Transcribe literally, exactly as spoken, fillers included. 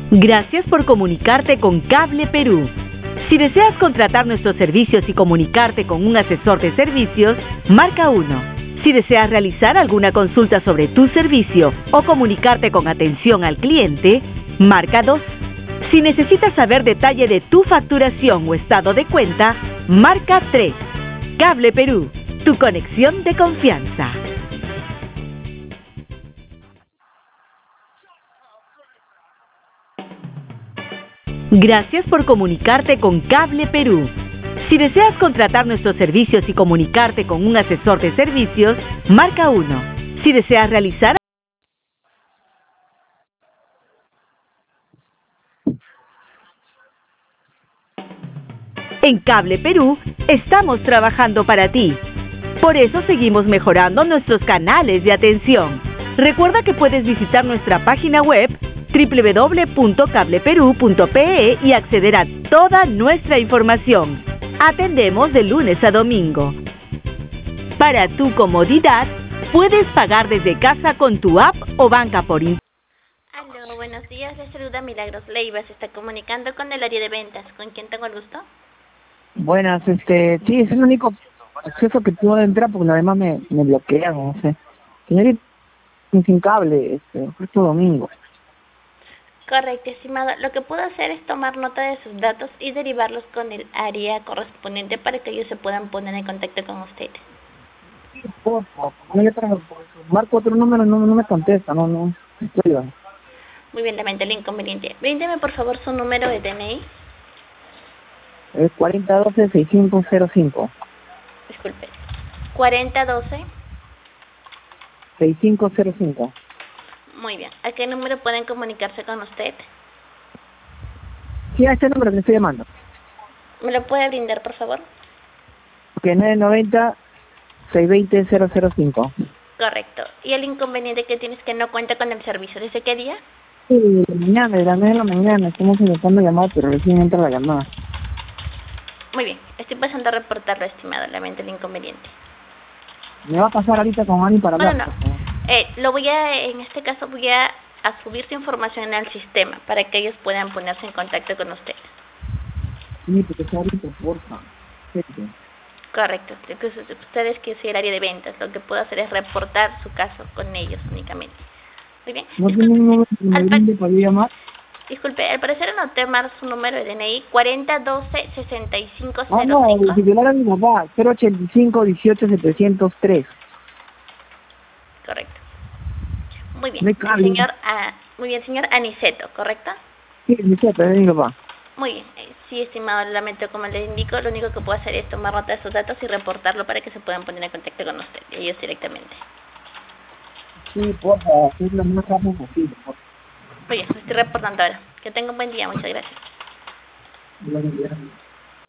Gracias por comunicarte con Cable Perú. Si deseas contratar nuestros servicios y comunicarte con un asesor de servicios, marca uno. Si deseas realizar alguna consulta sobre tu servicio o comunicarte con atención al cliente, marca dos. Si necesitas saber detalle de tu facturación o estado de cuenta, marca tres. Cable Perú, tu conexión de confianza. Gracias por comunicarte con Cable Perú. Si deseas contratar nuestros servicios y comunicarte con un asesor de servicios, marca uno. Si deseas realizar En Cable Perú, estamos trabajando para ti. Por eso seguimos mejorando nuestros canales de atención. Recuerda que puedes visitar nuestra página web doble u doble u doble u punto cable perú punto pe e y acceder a toda nuestra información. Atendemos de lunes a domingo. Para tu comodidad, puedes pagar desde casa con tu app o banca por internet. Aló, buenos días, les saluda Milagros Leiva, se está comunicando con el área de ventas. ¿Con quién tengo el gusto? Buenas, este, sí, es el único acceso que puedo entrar porque además me, me bloquean, no sé. Señorita, sin cable, este, justo domingo. Correcto, estimado. Lo que puedo hacer es tomar nota de sus datos y derivarlos con el área correspondiente para que ellos se puedan poner en contacto con usted. Sí, por favor, no, yo traigo, marco otro número, no, no me contesta, no, no, estoy bien. Muy bien, lamento el inconveniente. Bríndeme por favor su número de D N I. Es cuarenta doce sesenta y cinco cero cinco. Disculpe. cuarenta doce. sesenta y cinco cero cinco. Muy bien. ¿A qué número pueden comunicarse con usted? Sí, a este número que le estoy llamando. ¿Me lo puede brindar, por favor? Que nueve noventa seiscientos veinte cero cero cinco. Correcto. ¿Y el inconveniente que tienes que no cuenta con el servicio? ¿Desde qué día? Sí, de la mañana, de las nueve de la mañana, estamos intentando llamar, pero recién entra la llamada. Muy bien. Estoy pasando a reportarlo, estimado. Lamento el inconveniente. Me va a pasar ahorita con Ani para hablar. No, no, no. Eh, lo voy a, en este caso voy a, a subir su información al sistema para que ellos puedan ponerse en contacto con usted. Sí, porque está ahorita, porfa. Sí. Correcto. Entonces, ustedes que es el área de ventas, lo que puedo hacer es reportar su caso con ellos únicamente. Muy bien. ¿No tiene un número que me brinde para yo llamar? Disculpe, al parecer anoté mal su número de D N I, cuarenta doce sesenta y cinco cero cinco. Ah, no, el titular a mi papá, cero ochenta y cinco dieciocho setecientos tres. Correcto. Muy bien. No hay cable. Señor, ah, muy bien, señor Aniceto, ¿correcto? Sí, Aniceto, es mi papá. Muy bien. Eh, sí, estimado, lamento, como les indico, lo único que puedo hacer es tomar nota de sus datos y reportarlo para que se puedan poner en contacto con usted, ellos directamente. Sí, por favor, es lo más rápido posible, por favor. Muy bien, estoy reportando ahora. Que tenga un buen día, muchas gracias. Gracias.